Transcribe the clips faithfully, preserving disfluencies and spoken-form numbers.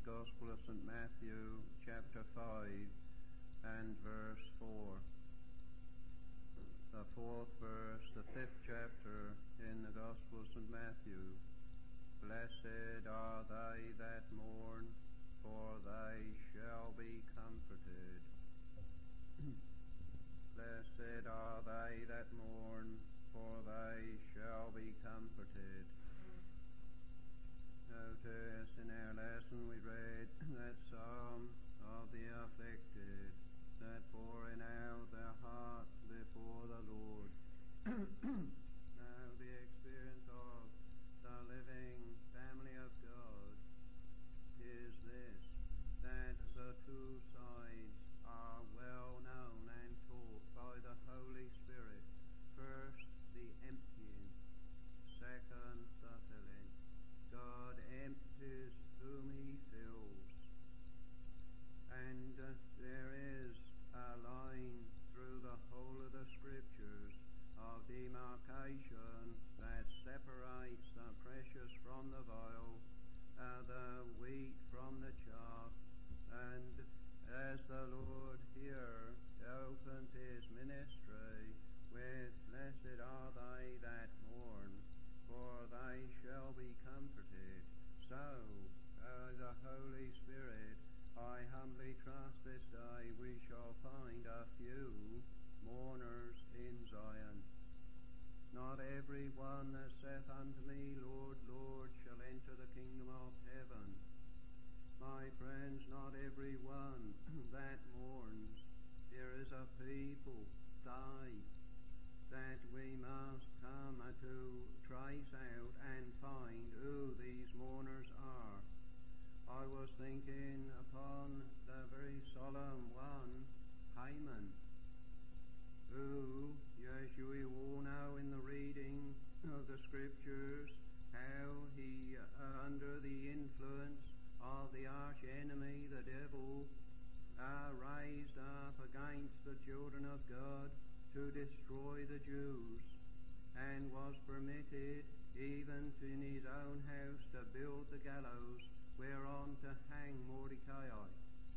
Gospel of Saint Matthew, chapter five, and verse four. The fourth verse, the fifth chapter in the Gospel of Saint Matthew. Blessed are they that mourn, for they shall be comforted. Blessed are they that mourn, for they shall be comforted. Notice in our lesson we read that psalm of the afflicted, that pouring out their heart before the Lord. Now the experience of the living family of God is this, that the two sides are well known and taught by the Holy Spirit. First, the emptying. Second, the filling. God empties whom he fills. And uh, there is a line through the whole of the Scriptures of demarcation that separates the precious from the vile, uh, the wheat from the chaff. And as the Lord here opens his ministry with, blessed are they that mourn, for they shall be comforted. So, uh, the Holy Spirit, I humbly trust this day we shall find a few mourners in Zion. Not every one that saith unto me, Lord, Lord, shall enter the kingdom of heaven. My friends, not every one that mourns. There is a people, they, that we must come to trace out and find who these mourners are. I was thinking upon the very solemn one, Haman, who, as you all know in the reading of the Scriptures, how he, uh, under the influence of the arch enemy, the devil, uh, raised up against the children of God to destroy the Jews, and was permitted even to in his own house to build the gallows whereon to hang Mordecai.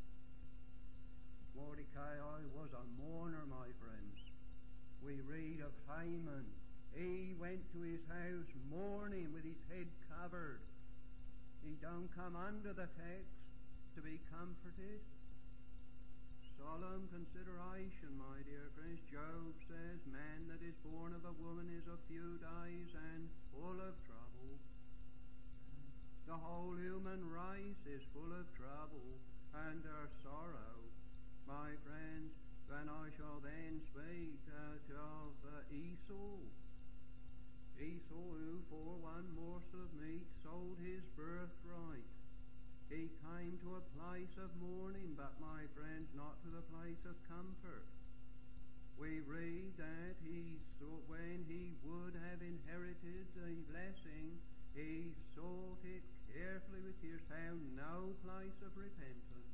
Mordecai was a mourner, my friends. We read of Haman. He went to his house mourning with his head covered. He don't come under the text to be comforted. Solemn consideration, my dear friends. Job says, man that is born of a woman is of few days and full of trouble. The whole human race is full of trouble and uh, sorrow. My friends, when I shall then speak uh, of uh, Esau, Esau who for one morsel of meat sold his birthright. He came to a place of mourning, but my friends, not to the place of comfort. We read that he sought, when he would have inherited the blessing, he sought it carefully with tears, found no place of repentance.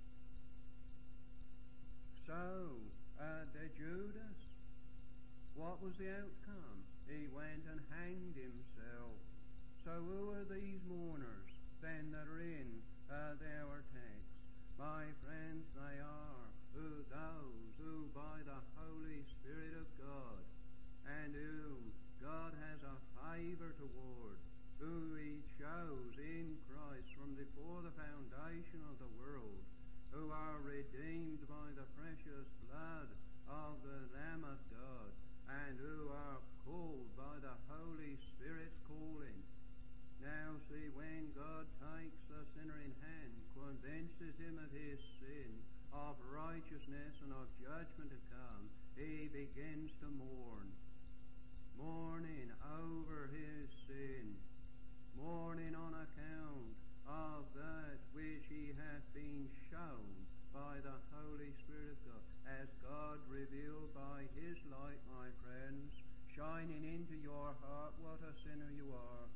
So, uh, the Judas, what was the outcome? He went and hanged himself. So who are these mourners then that are in uh, our text? My friends, they are who those who by the Holy Spirit of God, and whom God has a favour toward, who he chose in Christ from before the foundation of the world, who are redeemed by the precious blood of the Lamb of God, and who are called by the Holy Spirit's calling. Now see, when God takes the sinner in hand, convinces him of his sin, of righteousness and of judgment to come, he begins to mourn. Mourning over his sin, mourning on account of that which he hath been shown by the Holy Spirit of God, as God revealed by his light, my friends, shining into your heart what a sinner you are.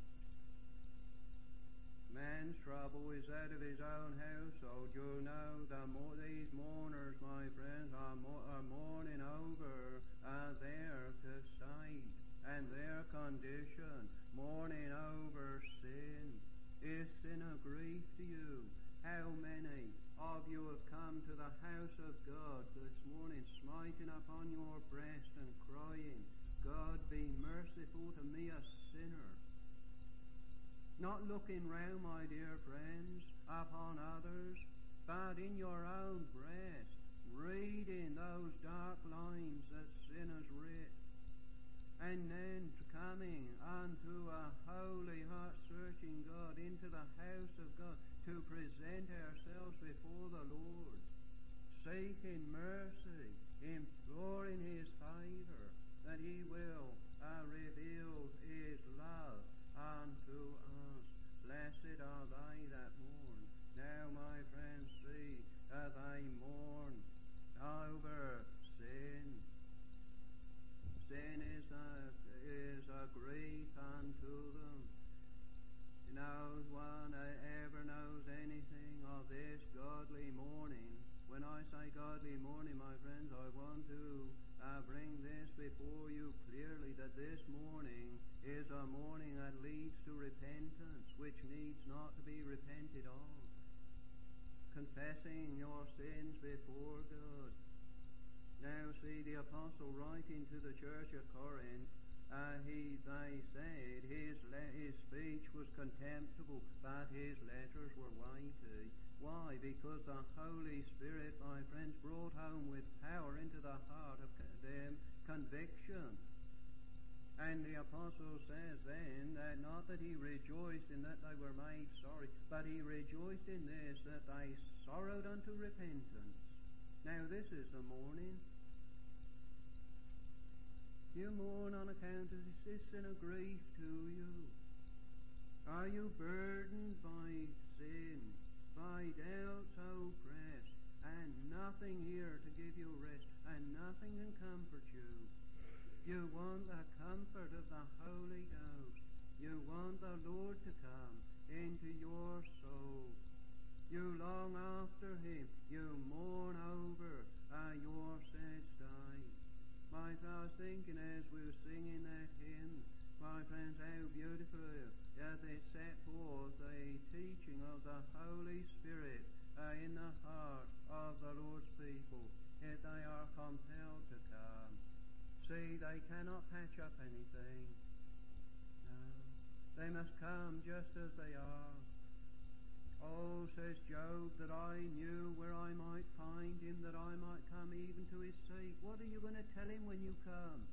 Man's trouble is that of his own household. You know, the more these mourners, my friends, are, mo- are mourning over uh, their state and their condition, mourning over sin. Is sin a grief to you? upon your breast and crying, God be merciful to me, a sinner. Not looking round, my dear friends, upon others, but in your own breast, reading those dark lines that sin has writ, and then coming unto a holy, heart-searching God, into the house of God, to present ourselves before the Lord, seeking mercy, imploring His favour, that He will uh, reveal His love unto us. Blessed are they that mourn. Now, my friends, see that they mourn over sin. Sin is a, is a grief unto them. No one ever knows anything of this godly mourning. When I say godly mourning, my friends, I want to uh, bring this before you clearly, that this mourning is a mourning that leads to repentance, which needs not to be repented of. Confessing your sins before God. Now see, the apostle writing to the church of Corinth, uh, he, they said his, le- his speech was contemptible, but his letters were weighty. Why? Because the Holy Spirit, my friends, brought home with power into the heart of them conviction. And the apostle says then that not that he rejoiced in that they were made sorry, but he rejoiced in this, that they sorrowed unto repentance. Now this is the mourning. You mourn on account of this sin of grief to you. Are you burdened by sin, by doubts oppressed, and nothing here to give you rest, and nothing can comfort you? You want the comfort of the Holy Ghost. You want the Lord to come into your soul. You long after Him. You mourn over uh, your sad state. My friends, I was thinking as we were singing that hymn, my friends, how beautifully uh, they set forth a teaching of the Holy Spirit uh, in the heart of the Lord's people, yet they are compelled to come. See, they cannot patch up anything. No, they must come just as they are. Oh, says Job, that I knew where I might find him, that I might come even to his seat. What are you going to tell him when you come?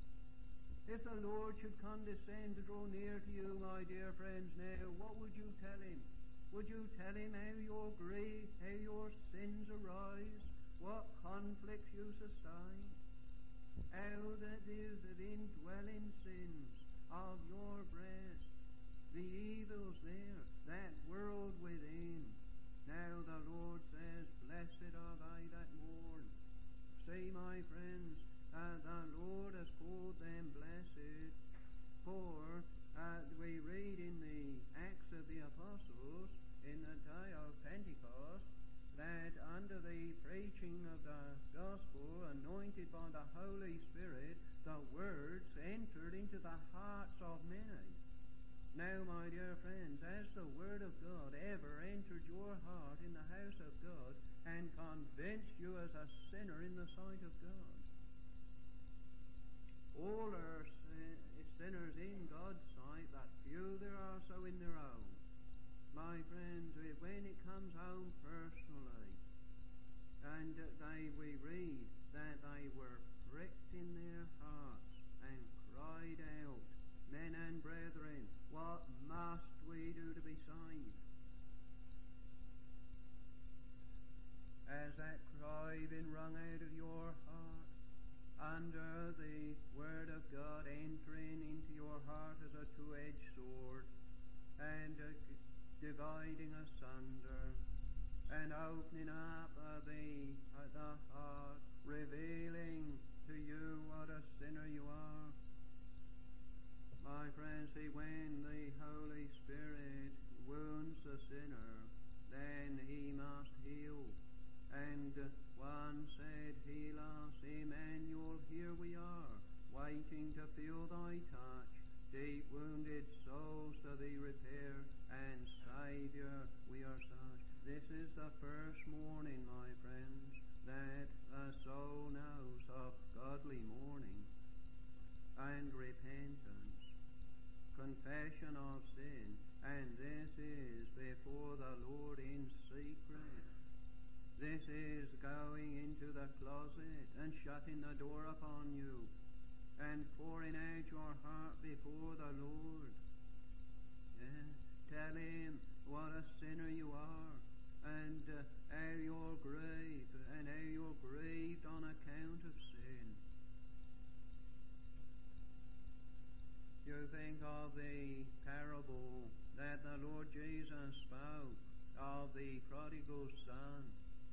If the Lord should condescend to draw near to you, my dear friends, now, what would you tell him? Would you tell him how your grief, how your sins arise, what conflicts you sustain, how that is that indwelling sins of your breast, the evils there, that world within. Now the Lord says, blessed are they that mourn. See, my friends, uh, the Lord has called them blessed, for uh, we read in the Acts of the Apostles, in the day of Pentecost, that under the preaching of the gospel, anointed by the Holy Spirit, the words entered into the hearts of many. Now, my dear friends, has the Word of God ever entered your heart in the house of God and convinced you as a sinner in the sight of God? All are sinners in God's sight, but few there are so in their own. My friends, when it comes home personally, and they we read that they were pricked in their hearts and cried out, men and brethren, what must we do to be saved? Has that cry been wrung out of your heart under the Word of God entering into your heart as a two-edged sword and uh, dividing asunder and opening up uh, the, uh, the heart, revealing to you what a sinner you are? My friends, see, when the Holy Spirit wounds the sinner, then he must heal. And uh, one said, Heal us, Emmanuel, here we are, waiting to feel thy touch. Deep wounded souls to thee repair, and Saviour, we are such. This is the first morning, my friends, that the soul knows of confession of sin, and this is before the Lord in secret. This is going into the closet and shutting the door upon you and pouring out your heart before the Lord. Yeah. Tell him what a sinner you are, and uh, how you're grieved, and how you're grieved on account of sin. You think of the parable that the Lord Jesus spoke of the prodigal son.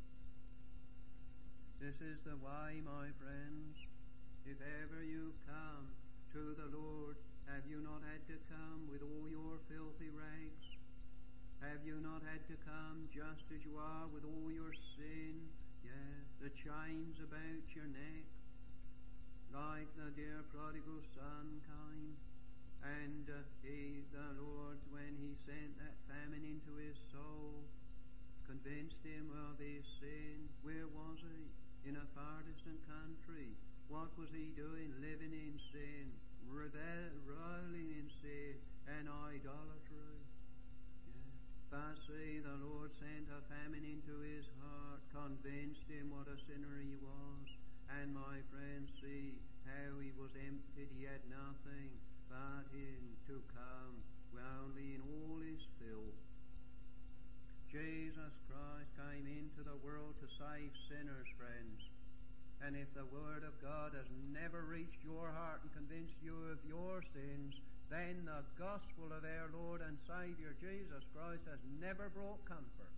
This is the way, my friends. If ever you come to the Lord, have you not had to come with all your filthy rags? Have you not had to come just as you are with all your sin? Yeah, the chains about your neck, like the dear prodigal son came. And uh, he, the Lord, when he sent that famine into his soul, convinced him of his sin. Where was he? In a far distant country. What was he doing? Living in sin, rolling in sin and idolatry. Yeah. But see, the Lord sent a famine into his heart, convinced him what a sinner he was. And my friends, see how he was emptied. He had nothing but him to come, only in all his filth. Jesus Christ came into the world to save sinners, friends. And if the Word of God has never reached your heart and convinced you of your sins, then the gospel of our Lord and Savior Jesus Christ has never brought comfort.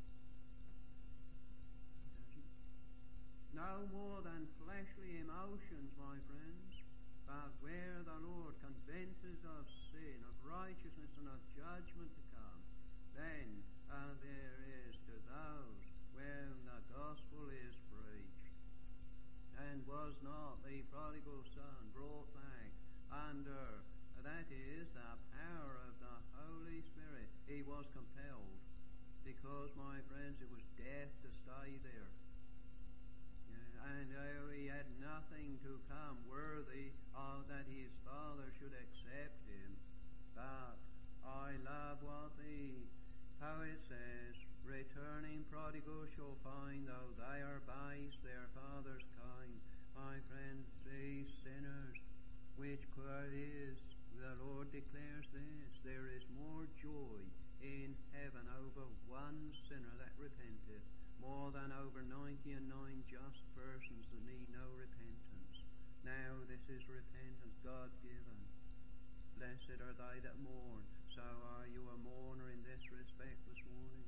No more than fleshly emotions, my friends, but where the Lord convinces of sin, of righteousness, and of judgment to come, then uh, there is to those where the gospel is preached. And was not the prodigal son brought back under, that is, the power of the Holy Spirit? He was compelled, because, my friends, it was death to stay there. Yeah, and oh, he had nothing to come worthy of that his father should accept him. But I love what the poet says, returning prodigals shall find, though they are base, their father's kind. My friends, these sinners, which is, the Lord declares this, there is more joy in heaven over one sinner that repenteth, more than over ninety and nine just persons that need no repentance. Now this is repentance, God-given. Blessed are they that mourn. So are you a mourner in this respect this morning?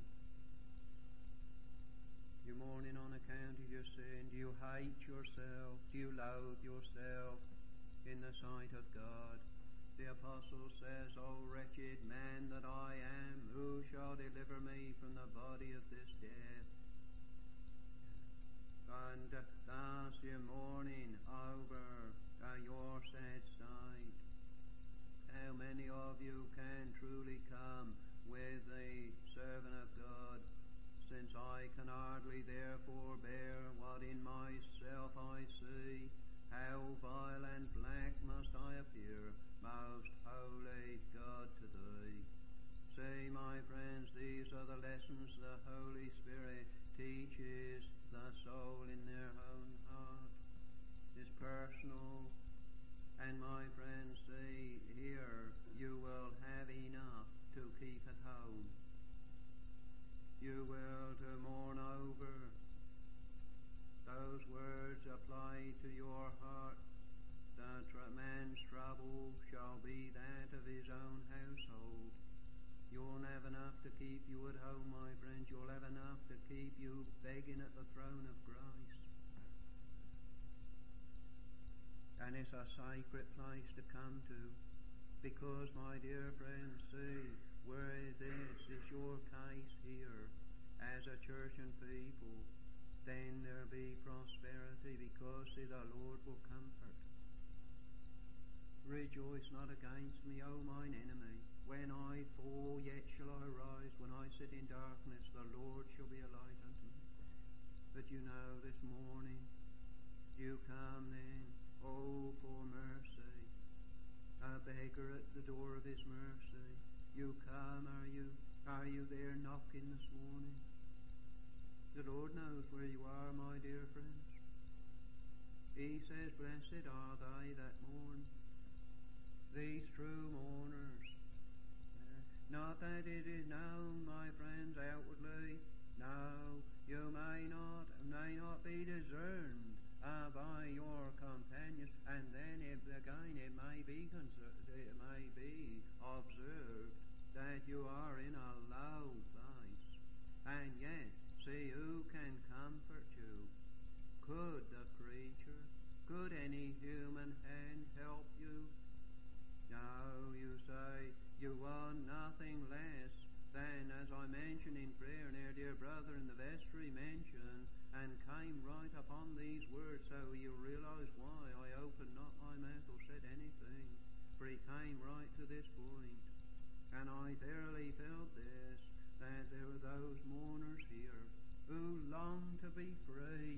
You're mourning on account of your sin. Do you hate yourself? Do you loathe yourself in the sight of God? The apostle says, O wretched man that I am, who shall deliver me from the body of this death? And uh, thus you're mourning over uh, your sad sight. How many of you can truly come with the servant of God? Since I can hardly therefore bear what in myself I see, how vile and black must I appear, most holy God, to thee. See, my friends, these are the lessons the Holy Spirit teaches the soul in their own heart. It's personal. And my friends, see, here you will have enough to keep at home. You will to mourn over. Those words apply to your heart. The tr- man's trouble shall be that of his own household. You'll have enough to keep you at home, my friends. You'll have enough to keep you begging at the throne of Christ. And it's a sacred place to come to, because, my dear friends, see, where this is your case here as a church and people, then there'll be prosperity, because, see, the Lord will comfort. Rejoice not against me, O mine enemy. When I fall, yet shall I rise. When I sit in darkness, the Lord shall be a light unto me. But you know, this morning, you come then, oh, for mercy. a beggar at the door of his mercy. You come, are you? Are you there knocking this morning? The Lord knows where you are, my dear friends. He says, blessed are they that mourn, these true mourners. Not that it is known, my friends, outwardly. No, you may not, may not be discerned uh, by your companions, and then it, again it may be conser- it may be observed that you are in a low place, and yet see who can comfort you. Could the creature, could any human hand help you? No, you say, you want nothing less than, as I mentioned in prayer, and our dear brother in the vestry mentioned, and came right upon these words, so you realize why I opened not my mouth or said anything, for he came right to this point. And I verily felt this, that there were those mourners here who long to be freed.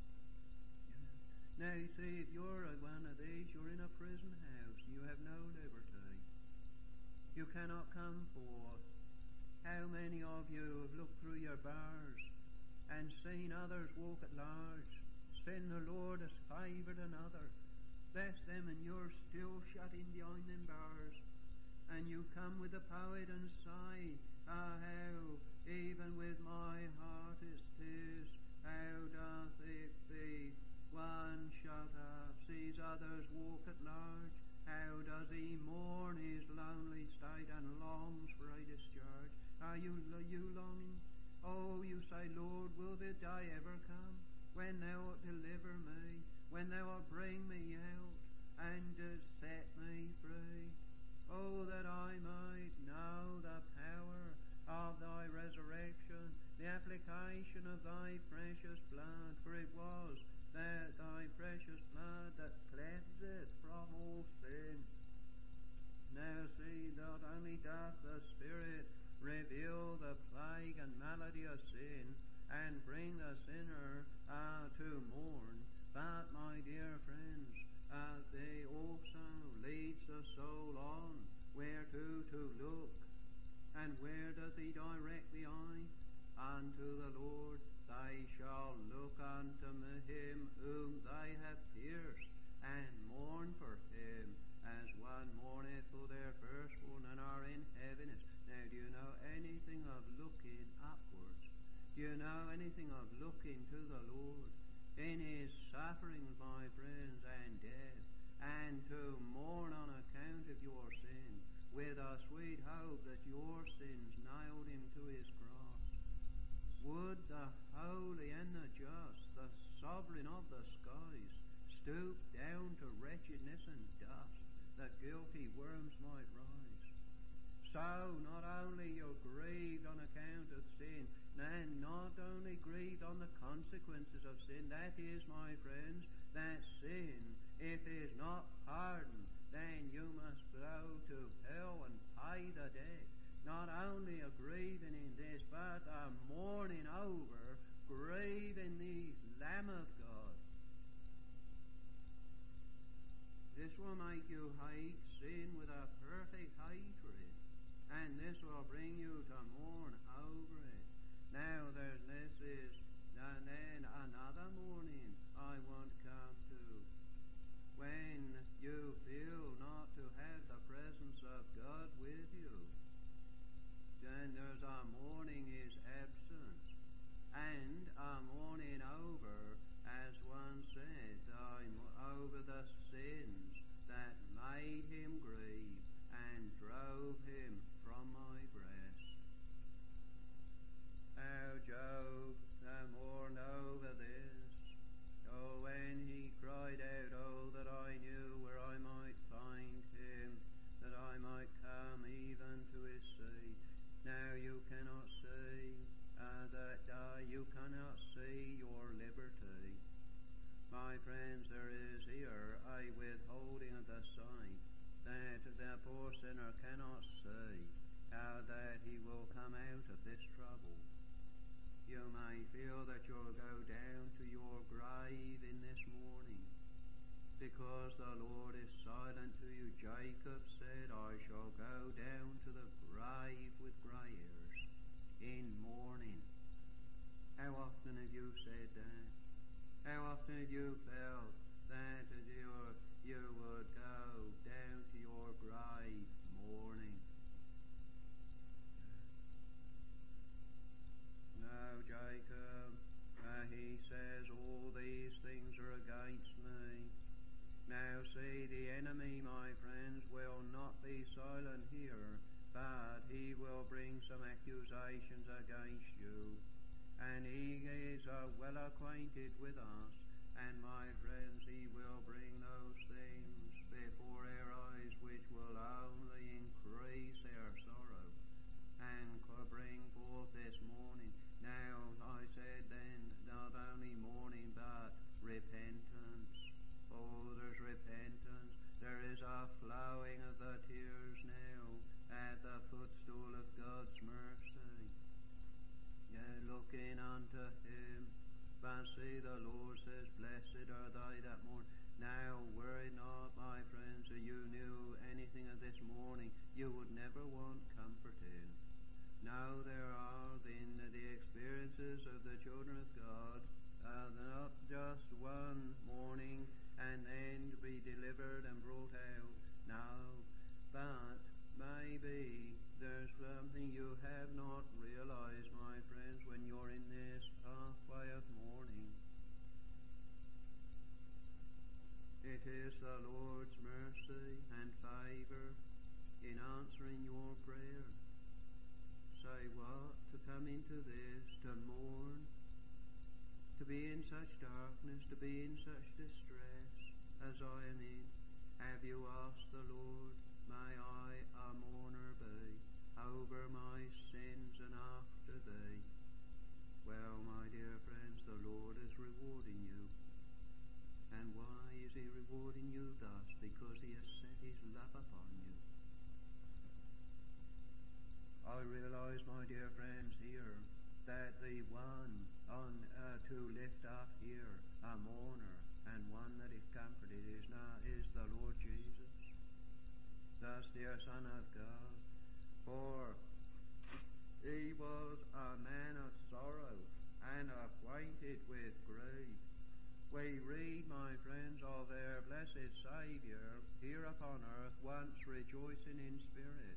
Now, you see, if you're at one of these, you're in a prison house. You have no liberty. You cannot come forth. How many of you have looked through your bars and seen others walk at large, seen the Lord has favoured another, bless them, and you're still shut in behind them bars? And you come with the poet and say, ah, how, even with my heart is tis, how doth it be? One shut up, sees others walk at large. How does he mourn his lonely state and longs for a discharge? Are you, you longing? Oh, you say, Lord, will the day ever come when thou wilt deliver me, when thou wilt bring me out and uh, set me free? Oh, that I might know the power of thy resurrection, the application of thy precious blood, for it was that thy precious blood that cleanseth from all sin. Now see, not only doth the Spirit reveal the plague and malady of sin, and bring the sinner uh, to mourn, but, my dear friends, uh, they also leads the soul on where to to look. And where doth he direct the eye? Unto the Lord. They shall look unto him whom they have pierced, and mourn for him, as one mourneth for their firstborn, and are in heaviness. Now, do you know anything of looking upwards? Do you know anything of looking to the Lord in his sufferings, my friends, and death, and to mourn on account of your sin, with a sweet hope that your sins nailed him to his cross? Would the holy and the just, the sovereign of the skies, stoop down to wretchedness and dust, that guilty worms might rise? So not only you're grieved on account of sin, and not only grieved on the consequences of sin, that is, my friends, that sin, if it is not pardoned, then you must go to hell and pay the debt. Not only a grieving in this, but a mourning over, grieving the Lamb of God. This will make you hate sin with a perfect hatred, and this will bring you to mourn over it. Now, there's this is, and then another mourning I want to come to. When you feel not to have the presence of God with you, then there's a mourning his absence, and a mourning over, as one said, over the sins that made him grieve and drove him from my breast. How Job uh, mourned over this. Oh, when he cried out, oh, that I knew where I might find him, that I might come even to his seat. Now you cannot see uh, that uh, you cannot see your liberty. My friends, there is here a withholding of the sight, that the poor sinner cannot see how that he will come out of this trouble. You may feel that you'll go down to your grave in this morning, because the Lord is silent to you. Jacob said, I shall go down to the grave with grey hairs in mourning. How often have you said that? How often have you felt that you, you would go down to your grave mourning? No, Jacob, uh, he says, all these things are against me. Now see, the enemy, my friends, will not be silent here, but he will bring some accusations against you. And he is uh, well acquainted with us, and my friends, he will bring those things before our eyes which will only increase our sorrow and bring forth this mourning. Now, I said then, not only mourning, but repentance. Oh, there's repentance. There is a flowing of the tears now at the footstool of God's mercy. Yeah, looking unto him. But see, the Lord says, blessed are they that mourn. Now, were it not, my friends, that you knew anything of this mourning, you would never want comforting. Now there are in the experiences of the children of God, uh, not just one morning and then to be delivered and brought out. No, but maybe there's something you have not realized, my friends, when you're in this pathway of mourning. It is the Lord's mercy and favor in answering your prayer. Say what? To come into this, to mourn, to be in such darkness, to be in such distress as I am in. Have you asked the Lord, may I a mourner be, over my sins and after thee? Well, my dear friends, the Lord is rewarding you. And why is he rewarding you thus? Because he has set his love upon you. I realize, my dear friends, here that the one on uh, to lift up here a mourner and one that is comforted is not is the Lord Jesus, thus dear Son of God. For he was a man of sorrow and acquainted with grief. We read, my friends, of our blessed Saviour here upon earth, once rejoicing in spirit.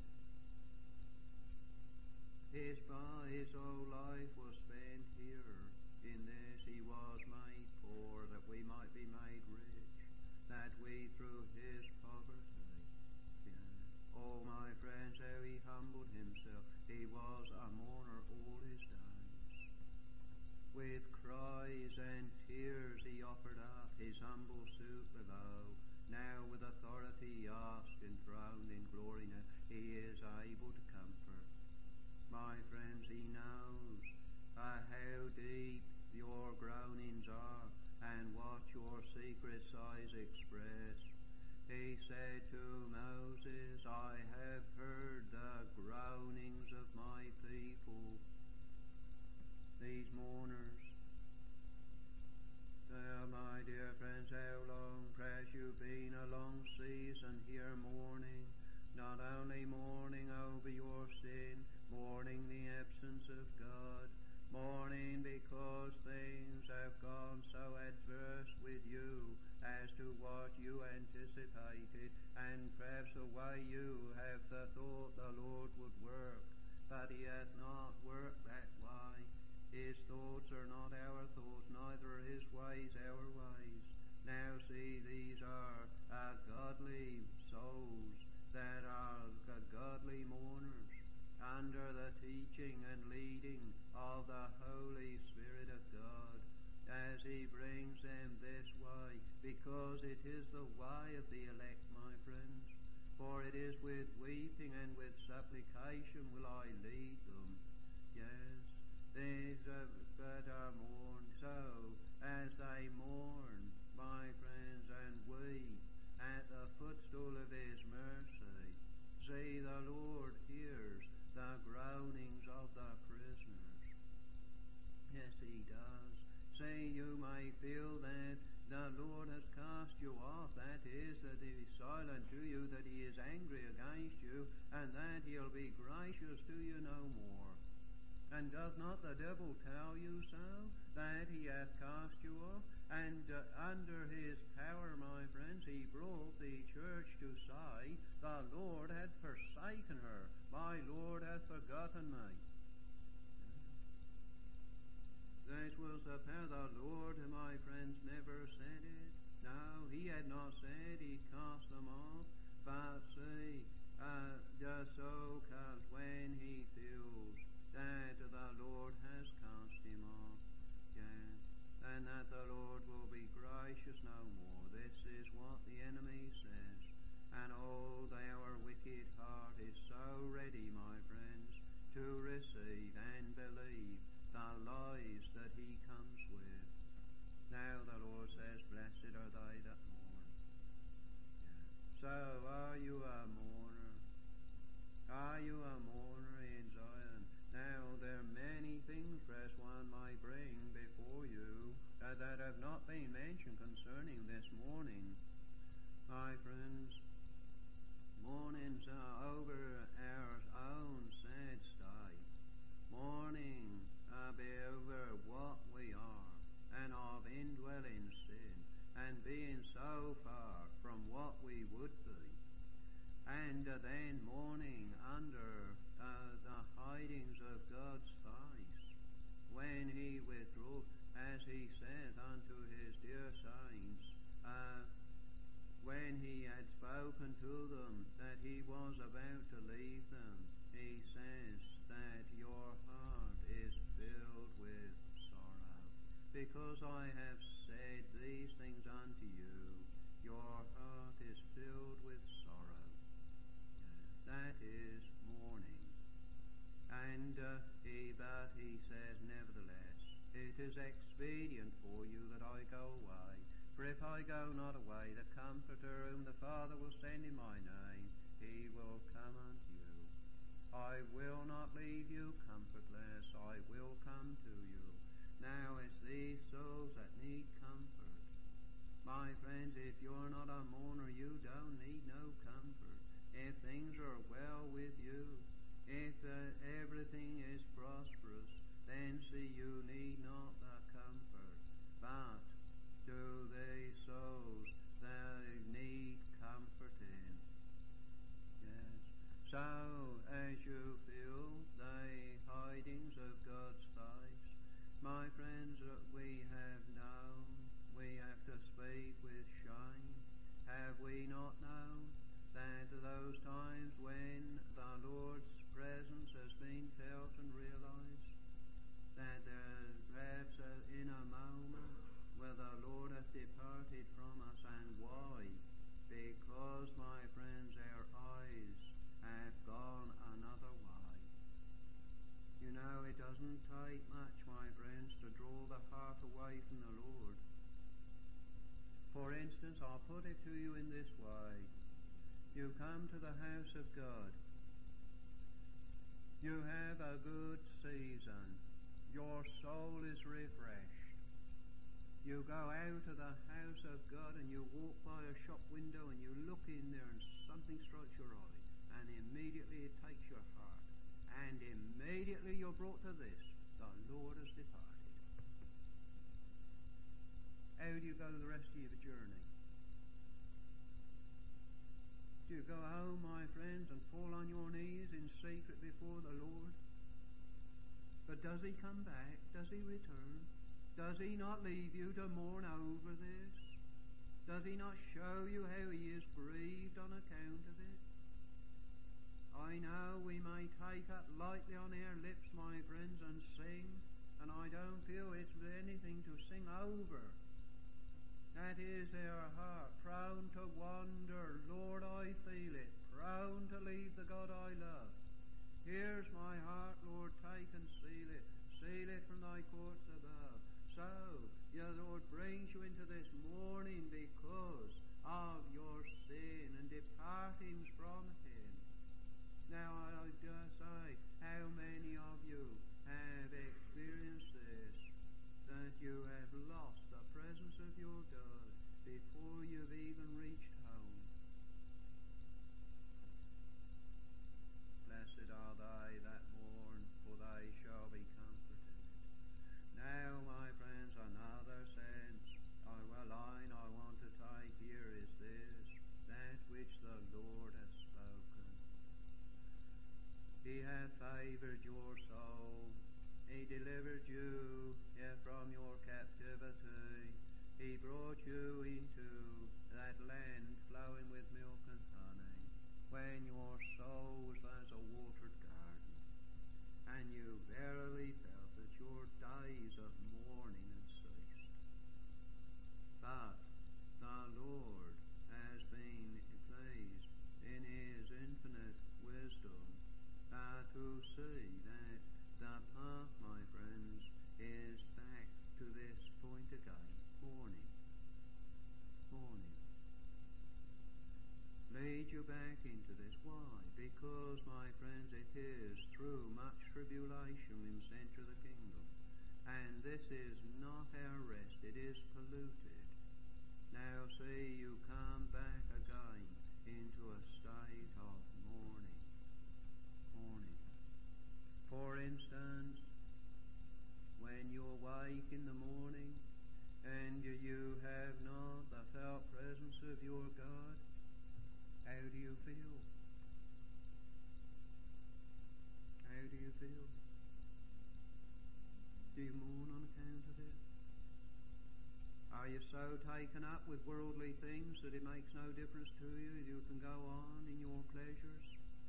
His, his whole life was spent here. In this he was made poor, that we might be made rich, that we through his poverty. Yeah. Oh, my friends, how he humbled himself. He was a mourner all his days. With cries and tears he offered up his humble suit below. Now with authority he asked, enthroned in glory now, he is able to comfort. My friends, he knows uh, how deep your groanings are and what your secret sighs express. He said to Moses, I have heard the groanings of my people, these mourners. Oh, my dear friends, how long has you been a long season here mourning? Not only mourning over your sin, mourning the absence of God, mourning because things have gone so adverse with you as to what you anticipated, and perhaps the way you have the thought the Lord would work, but he hath not worked that way. His thoughts are not our thoughts, neither are his ways our ways. Now see, these are uh, godly souls that are uh, godly mourners under the teaching and leading of the Holy Spirit of God, as he brings them this way, because it is the way of the elect, my friends. For it is with weeping and with supplication will I lead them. Yes, these uh, that are mourned, so as they mourn, my friends, and weep at the footstool of his mercy, see, the Lord hears the groanings of the prisoners. Yes, he does. See, you may feel that the Lord has cast you off. That is, that he silent to you, that he is angry against you, and that he'll be gracious to you no more? And doth not the devil tell you so, that he hath cast you off? And uh, under his power, my friends, he brought the church to say, the Lord hath forsaken her, my Lord hath forgotten me. This was the power. The Lord, my friends, never said it. No, he had not said he'd cast them off, but see, uh, just so comes when he feels that the Lord has cast him off, yeah, and that the Lord will be gracious no more. This is what the enemy says, and oh, our wicked heart is so ready, my friends, to receive and believe the lies that he comes with. Now the Lord says, blessed are they that mourn. Yeah. So, are you a mourner? Are you a mourner in Zion? Now, there are many things, verse one, may bring before you uh, that have not been mentioned concerning this mourning. My friends, mournings are over our own sad state. Mourning uh, be over what we are, and of indwelling sin, and being so far from what we would be. And uh, then mourning under uh, the hidings of God's face, when he withdrew, as he said unto his dear saints, uh, when he had spoken to them that he was about to leave them, he says that your heart is filled with sorrow, because I have said these things unto you, your heart is filled with sorrow. That is mourning. And uh, he, but he says, nevertheless, it is expedient for you that I go away. For if I go not away, the Comforter whom the Father will send in my name, he will come unto you. I will not leave you comfortless. I will come to you. Now it's these souls that need comfort. My friends, if you're not a mourner, you don't need no comfort. If things are well with you, if uh, everything is prosperous, then see, you need not the comfort. But to these souls, they need comforting. Yes. So, as you feel the hidings of God's face, my friends, uh, we have known, we have to speak with shame. Have we not known that those times when the Lord's presence has been felt and realized, that there's perhaps uh, in a moment where the Lord hath departed from us, and why? Because, my friends, our eyes have gone another way. You know, it doesn't take much, my friends, to draw the heart away from the Lord. For instance, I'll put it to you in this way. You come to the house of God. You have a good season. Your soul is refreshed. You go out of the house of God and you walk by a shop window and you look in there and something strikes your eye, and immediately it takes your heart. And immediately you're brought to this: the Lord has departed. How do you go the rest of your journey? Do you go home, my friends, and fall on your knees in secret before the Lord? But does he come back? Does he return? Does he not leave you to mourn over this? Does he not show you how he is grieved on account of it? I know we may take it lightly on our lips, my friends, and sing, and I don't feel it's anything to sing over. That is our heart, prone to wander. Lord, I feel it, prone to leave the God I love. Here's my heart, Lord, take and seal it. Seal it from thy courts above. So, your Lord brings you into this morning because of your sin and departings from him. Now, I dare say, how many of you have experienced this, that you have lost the presence of your God before you've even reached home? you into that land flowing with milk and honey, when your soul was as a watered garden, and you verily felt that your days of mourning had ceased. But the Lord has been pleased in his infinite wisdom uh, to see that the path, my friends, is back to this point again, mourning, mourning. Lead you back into this. Why? Because, my friends, it is through much tribulation we must enter the kingdom. And this is not our rest, it is polluted. Now see, you come back again into a state of mourning. Mourning. For instance, when you awake in the morning and you have not the felt presence of your God, how do you feel? How do you feel? Do you mourn on account of it? Are you so taken up with worldly things that it makes no difference to you? You can go on in your pleasures?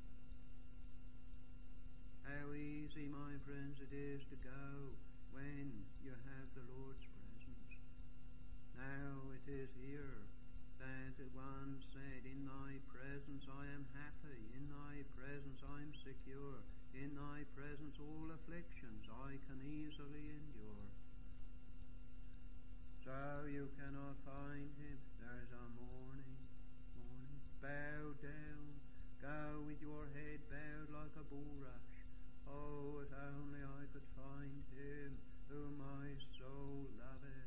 How easy, my friends, it is to go when you have the Lord's presence. Now it is here that one said, in thy presence I am happy, in thy presence I am secure, in thy presence all afflictions I can easily endure. So you cannot find him. There's a mourning, mourning. Bow down, go with your head bowed like a bulrush. Oh, if only I could find him whom my soul loveth.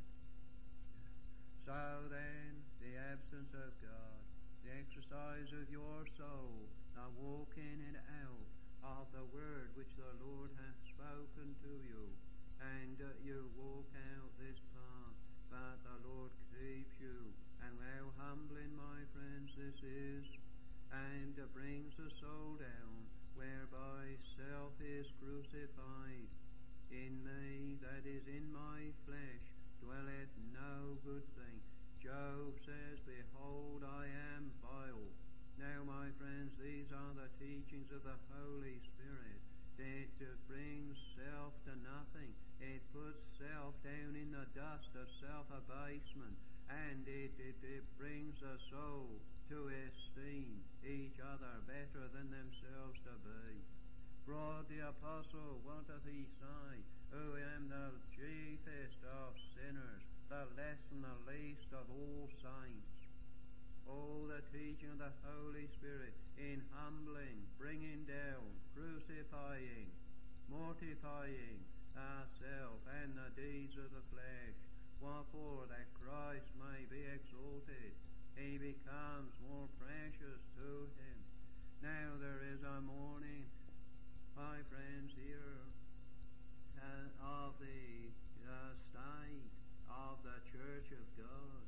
So then, the absence of God, the exercise of your soul, the walking it out of the word which the Lord hath spoken to you, and uh, you walk out this path, but the Lord keeps you, and how humbling, my friends, this is, and uh, brings the soul down, whereby self is crucified. In me, that is in my flesh, dwelleth no good thing. Job says, behold, I am vile. Now, my friends, these are the teachings of the Holy Spirit. It uh, brings self to nothing. It puts self down in the dust of self-abasement, and it, it, it brings the soul to esteem each other better than themselves to be. For the apostle, what doth he say? Who am the chiefest of sinners, the less and the least of all saints. Oh, the teaching of the Holy Spirit in humbling, bringing down, crucifying, mortifying ourselves and the deeds of the flesh. Wherefore, that Christ may be exalted, he becomes more precious to him. Now there is a mourning, my friends, here uh, of the uh, state of the Church of God.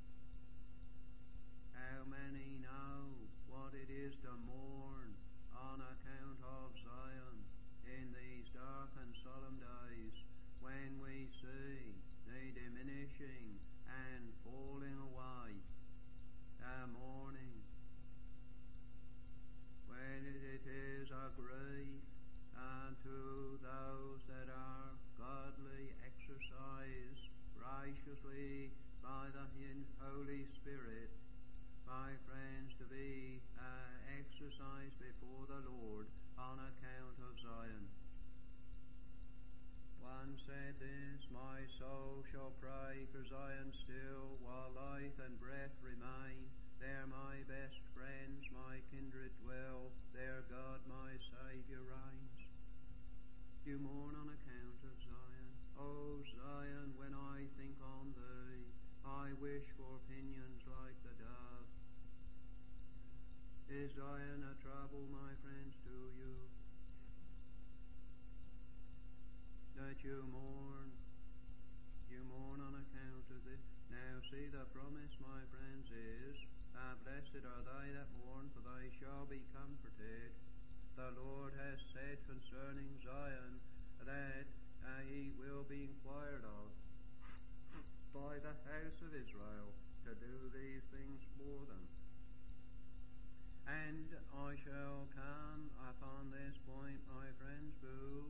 How many know what it is to mourn on account of Zion in these dark and solemn days, when we see the diminishing and falling away, our mourning, when it is a grief unto those that are godly, exercised righteously by the Holy Spirit, my friends, to be uh, exercised before the Lord on account of Zion. One said this, my soul shall pray for Zion still, while life and breath remain. There my best friends, my kindred dwell, there God my Saviour reigns. You mourn on account of Zion. O Zion, when I think on thee, I wish for pinions like the dove. Is Zion a trouble, my friends, to you? That you mourn, you mourn on account of this. Now see, the promise, my friends, is, uh, blessed are they that mourn, for they shall be comforted. The Lord has said concerning Zion that uh, he will be inquired of. by the house of Israel to do these things for them. And I shall come upon this point, my friends, boo,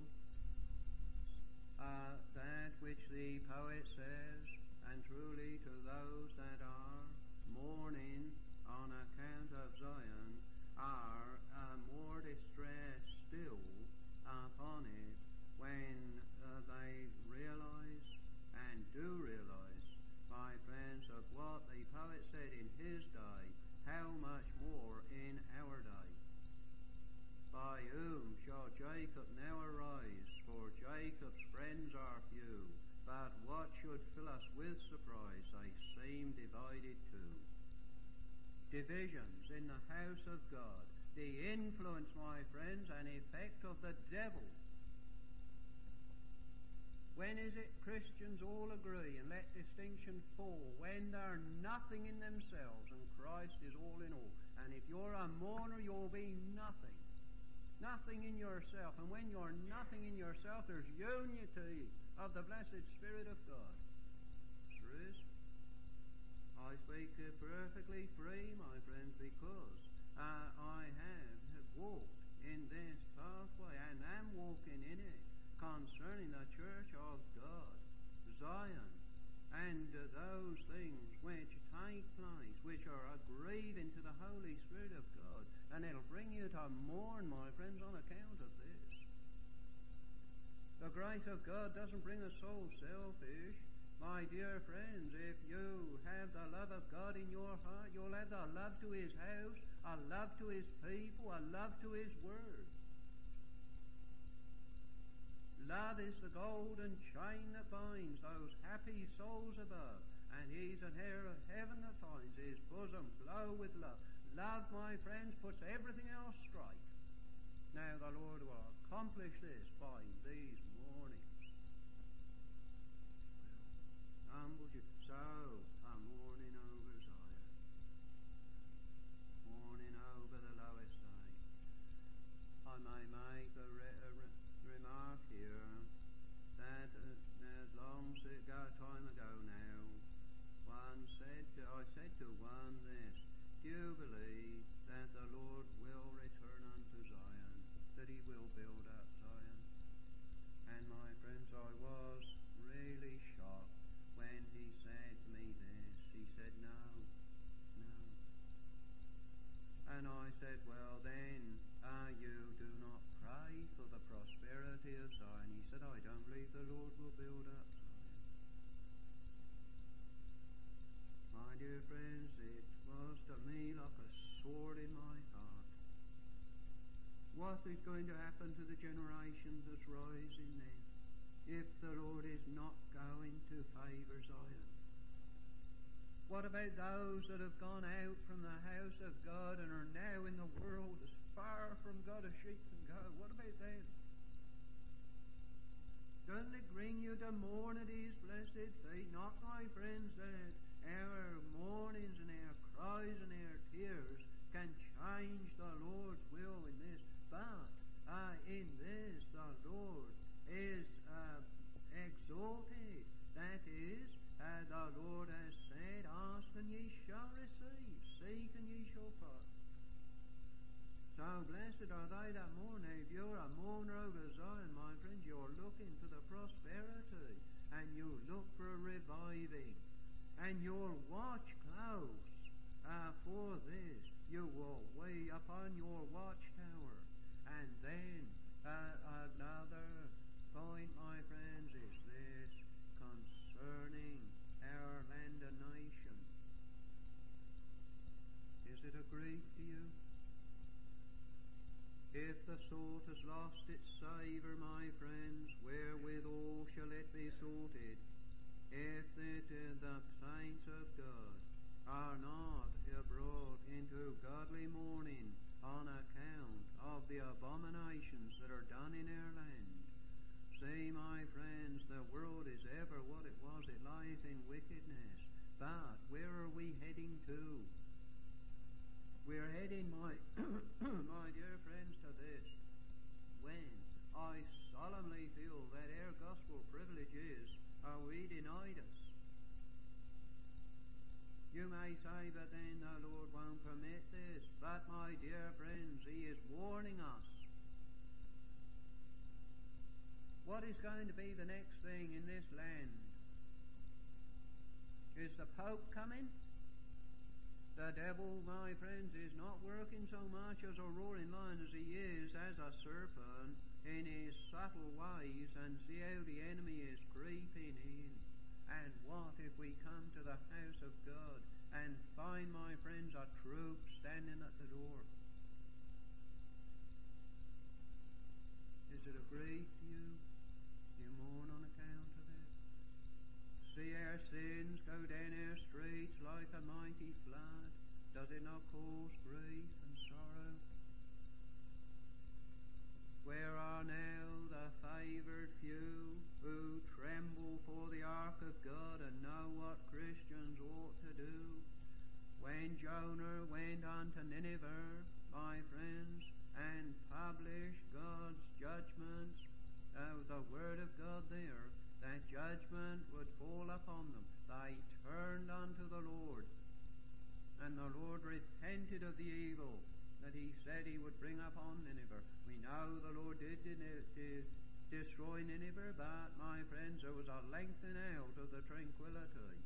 uh, that which the poet says, and truly to those that are mourning on account of Zion are uh, more distressed still upon it when uh, they realize and do realize, my friends, of what the poet said in his day, how much more in our day. By whom shall Jacob now arise? For Jacob's friends are few, but what should fill us with surprise, they seem divided too. Divisions in the house of God, the influence, my friends, and effect of the devil. When is it Christians all agree and let distinction fall? When they're nothing in themselves and Christ is all in all. And if you're a mourner, you'll be nothing. Nothing in yourself. And when you're nothing in yourself, there's unity of the blessed Spirit of God. There is. I speak uh, perfectly free, my friends, because uh, I have, have walked in this pathway and am walking in it concerning the church of God, Zion, and uh, those things which take place, which are a grieving to the Holy Spirit of God, and it'll bring you to mourn, my friends, on account of this. The grace of God doesn't bring us so selfish. My dear friends, if you have the love of God in your heart, you'll have the love to His house, a love to His people, a love to His Word. Love is the golden chain that binds those happy souls above, and He's an heir of heaven that finds His bosom glow with love. Love, my friends, puts everything else straight. Now the Lord will accomplish this by these mornings. Humble you. So, I'm mourning over Zion, mourning over the lowest side. I may make a, re- a re- remark here that uh, as long ago, time ago now, one said, to, I said to one this, do you believe that the Lord will return unto Zion, that He will build up Zion? And my friends, I was really shocked when he said to me this. He said, no, no. And I said, well then, uh, you do not pray for the prosperity of Zion. He said, I don't believe the Lord will build up Zion. My dear friends, it was to me like a sword in my heart. What is going to happen to the generations that's rising then, if the Lord is not going to favor Zion? What about those that have gone out from the house of God and are now in the world as far from God as sheep can go? What about them? Doesn't it bring you to mourn at His blessed feet? Not, my friends, that our mournings and our cries and our tears can change the Lord's will in this, but uh, in this the Lord is uh, exalted. That is, uh, the Lord has said, ask and ye shall receive, seek and ye shall find. So blessed are they that mourn. If you're a mourner over Zion, my friends, you're looking for the prosperity, and you look for a reviving, and you'll watch close uh, for this. You will weigh upon your watchtower. And then uh, another point, my friends, is this concerning our land and nation. Is it a grief to you? If the salt has lost its savour, my friends, wherewithal shall it be salted? If it, uh, the saints of God are not brought into godly mourning on account of the abominations that are done in our land. See, my friends, the world is ever what it was. It lieth in wickedness. But where are we heading to? We're heading, my, my dear friends, to this. When I solemnly feel that our gospel privileges are we denied us. You may say, but then the Lord won't permit this. But my dear friends, He is warning us. What is going to be the next thing in this land? Is the Pope coming? The devil, my friends, is not working so much as a roaring lion as he is as a serpent in his subtle ways, and see how the enemy is creeping in. And what if we come to the house of God and find, my friends, a troop standing at the door? Is it a grief to you? Do you mourn on account of it? See our sins go down our streets like a mighty flood. Does it not cause grief and sorrow? Where are now the favoured few who tremble for the ark of God and know what Christians ought to do? When Jonah went unto Nineveh, my friends, and published God's judgments, uh, the word of God there, that judgment would fall upon them, they turned unto the Lord, and the Lord repented of the evil that He said He would bring upon Nineveh. We know the Lord did, did, did destroy Nineveh, but, my friends, there was a lengthening out of the tranquility.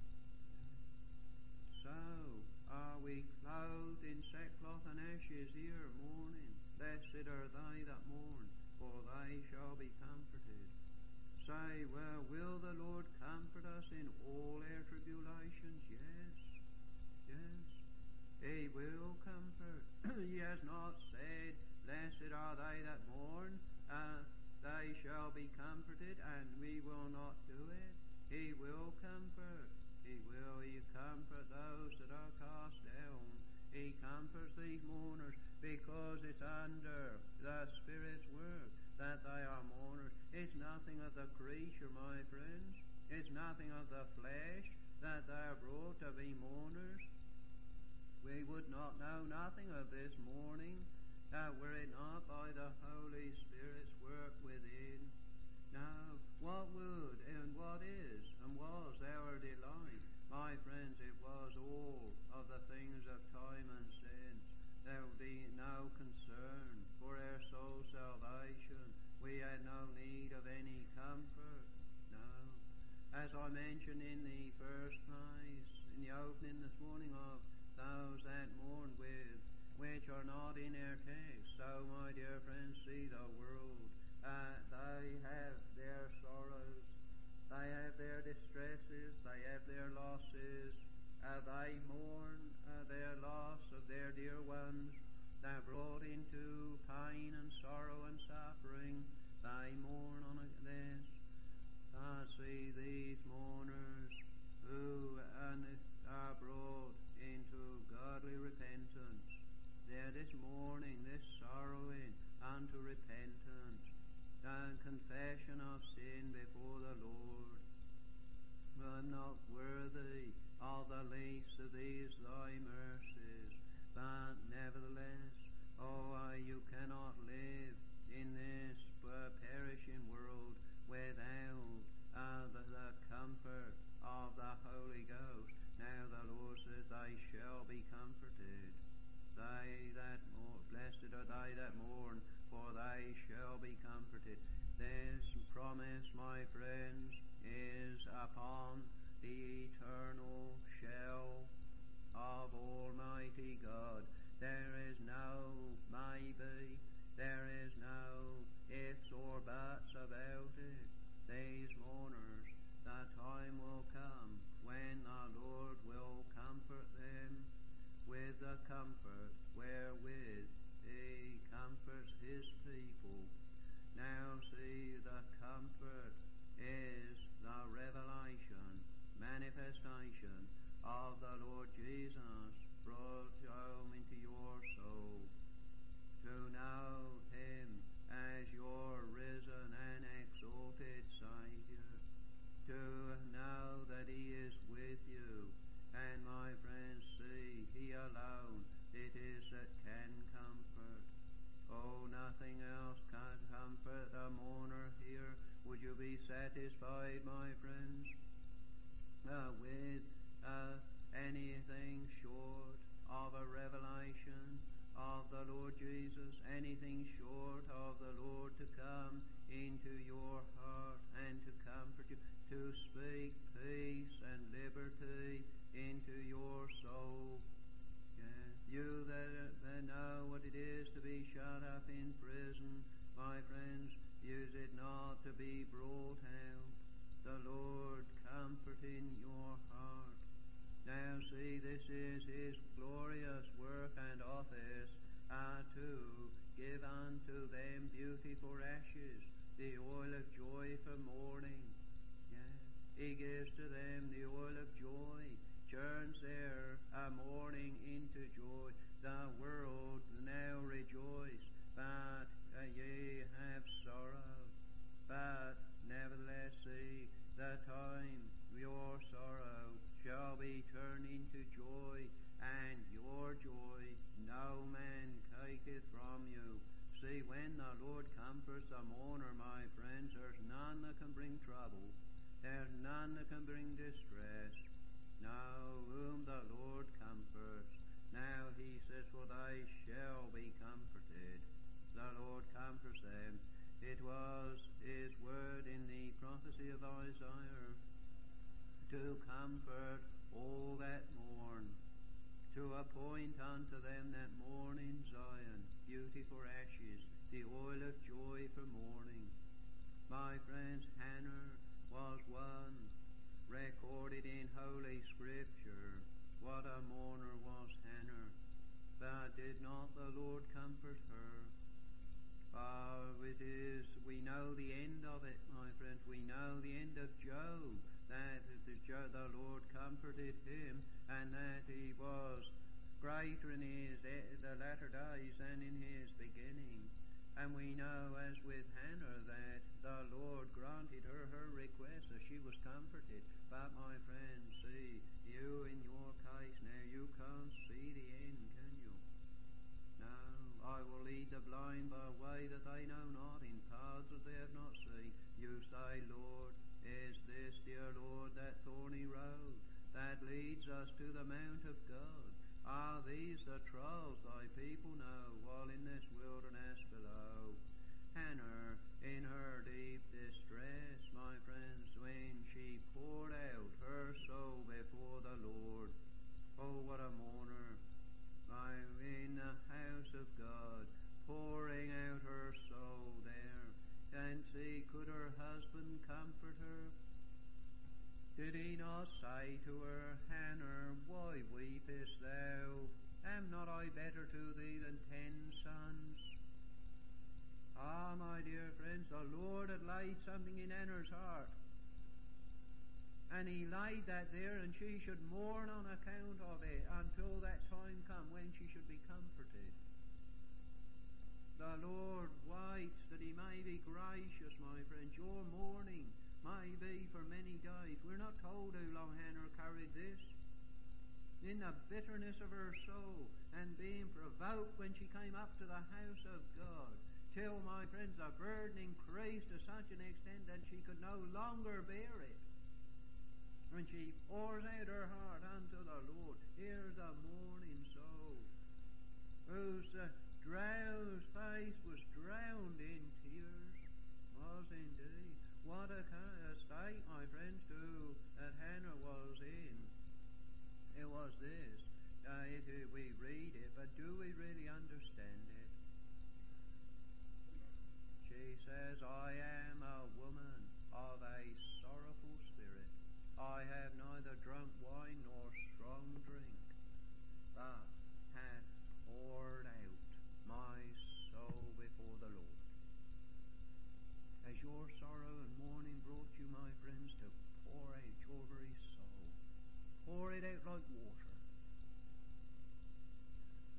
So, are we clothed in sackcloth and ashes here, mourning? Blessed are they that mourn, for they shall be comforted. Say, well, will the Lord comfort us in all our tribulations? Yes, yes, He will comfort. He has not said, blessed are they that mourn, uh, they shall be comforted, and we will not do it. He will comfort. He will. He comfort those that are cast down. He comforts these mourners because it's under the Spirit's work that they are mourners. It's nothing of the creature, my friends. It's nothing of the flesh that they are brought to be mourners. We would not know nothing of this mourning uh, were it not by the Holy Spirit's work within. Now, what would and what is and was our delight? My friends, it was all of the things of time and sense. There would be no concern for our soul salvation. We had no need of any comfort. No. As I mentioned in the first place, in the opening this morning, of those that mourn with, which are not in our text. So, my dear friends, see the world. Uh, they have their sorrows. They have their distresses. They have their losses. Uh, they mourn uh, their loss of their dear ones. They're brought into pain and sorrow and suffering. They mourn on this. I see these mourners who are brought into godly repentance. They're this mourning, this sorrowing unto repentance and confession of sin before the Lord. I'm not worthy of the least of these thy mercies, but nevertheless, oh, I, you cannot live in this uh, perishing world without uh, the, the comfort of the Holy Ghost. Now the Lord says, they shall be comforted. They that mourn, blessed are they that mourn, for they shall be comforted. This promise, my friends, is upon the eternal shell of Almighty God. There is no maybe, there is no ifs or buts about it. These mourners, the time will come when the Lord will comfort them with the comfort wherewith He comforts His people. Now see, the comfort is the revelation, manifestation of the Lord Jesus brought home into your soul. To know Him as your risen and exalted Savior. To know that He is with you. And my friends, see, He alone it is that can comfort. Oh, nothing else can comfort a mourner here. Would you be satisfied, my friends, uh, with uh, anything short of a revelation of the Lord Jesus, anything short of the Lord to come into your heart and to comfort you, to speak peace and liberty into your soul. Yeah. You that, that know what it is to be shut up in prison, my friends, use it not to be brought out. The Lord comforting your heart. Now see, this is His glorious work and office, uh, to give unto them beauty for ashes, the oil of joy for mourning. Yeah. He gives to them the oil of joy, turns their uh, mourning into joy. The world now rejoice, but uh, ye have sorrow. But nevertheless see, the time your sorrow shall be turned into joy, and your joy no man taketh from you. See, when the Lord comforts a mourner, my friends, there's none that can bring trouble. There's none that can bring distress. No, whom the Lord comforts. Now He says, for they shall be comforted. The Lord comforts them. It was His word in the prophecy of Isaiah to comfort all that mourn, to appoint unto them that mourn in Zion beauty for ashes, the oil of joy for mourning. My friends, Hannah was one recorded in Holy Scripture. What a mourner was Hannah! But did not the Lord comfort her? Oh, it is, we know the end of it, my friends. We know the end of Job, that the, the Lord comforted him, and that he was greater in his the latter days than in his beginning. And we know, as with Hannah, that the Lord granted her her request, as she was comforted. But my friends, see, you in your case now, you can't see the end, can you? No, I will lead the blind by a way that they know not, in paths that they have not seen. You say, Lord, is this, dear Lord, that thorny road that leads us to the mount of God? Are these the trials thy people know, while in this wilderness below? Hannah, in her deep distress, my friends, when she poured out her soul before the Lord. Oh, what a mourner! I'm in the house of God, pouring out her soul there. And see, could her husband comfort her? Did he not say to her, Hannah, why weepest thou? Am not I better to thee than ten sons? Ah, my dear friends, the Lord had laid something in Hannah's heart. And He laid that there, and she should mourn on account of it until that time come when she should be comforted. The Lord waits that He may be gracious, my friends. Your mourning may be for many days. We're not told how long Hannah carried this. In the bitterness of her soul, and being provoked when she came up to the house of God, till, my friends, the burden increased to such an extent that she could no longer bear it. When she pours out her heart unto the Lord, here's a mourning soul, whose uh, drowsed face was drowned in tears. Was indeed. What a kind of state, my friends, too, that Hannah was in. It was this. Uh, it, uh, we read it, but do we really understand it? She says, I am a woman of a sorrowful spirit. I have neither drunk wine nor strong drink, but have poured out my soul before the Lord. Has your sorrow and mourning brought you, my friends, to pour out your very soul? Pour it out like water.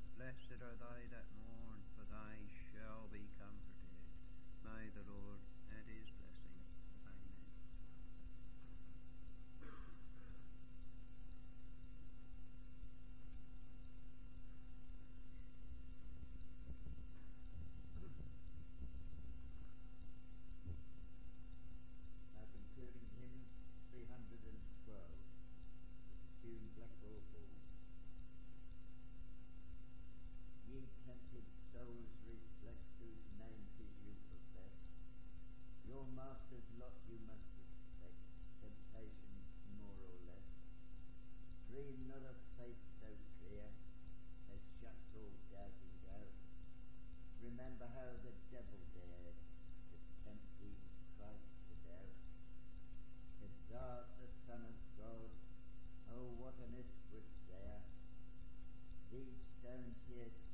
don't yet